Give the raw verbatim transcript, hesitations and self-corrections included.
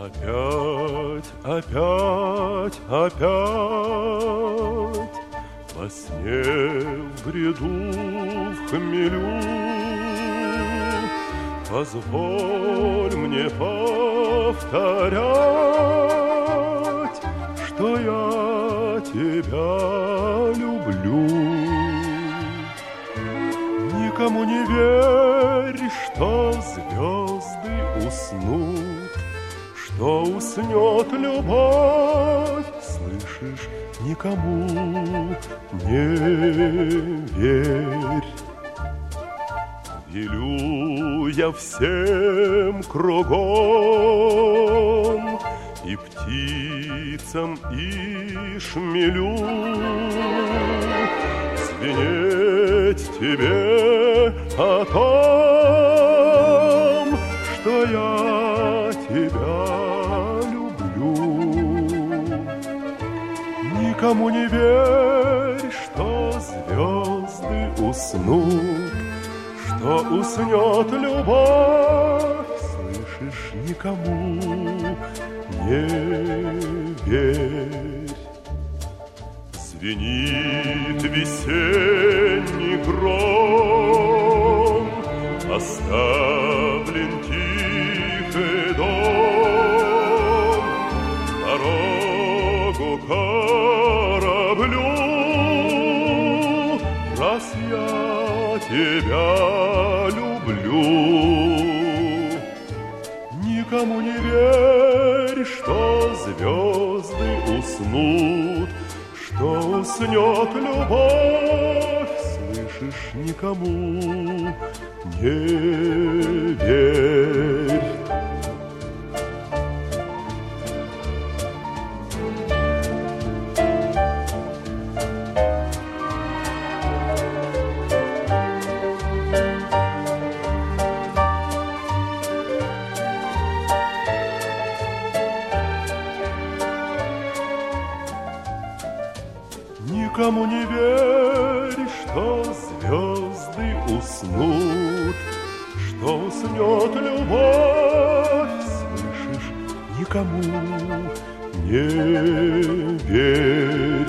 Опять, опять, опять во сне, в бреду, в хмелю позволь мне повторять, что я тебя люблю. Никому не верь, что звезды уснут, что уснет любовь, слышишь, никому не верь. Велю я всем кругом, и птицам, и шмелю, звенеть тебе о том, что я тебя люблю. Никому не верь, что звезды уснут, что уснет любовь, слышишь, никому не верь. Звенит весенний гром, оставлен тихий дом, дорогу кораблю, раз я тебя люблю. Никому не верь, что звезды уснут, что уснет любовь, слышишь, никому не верь. Никому не верь, что звезды уснут, что уснет любовь, слышишь, никому не верь.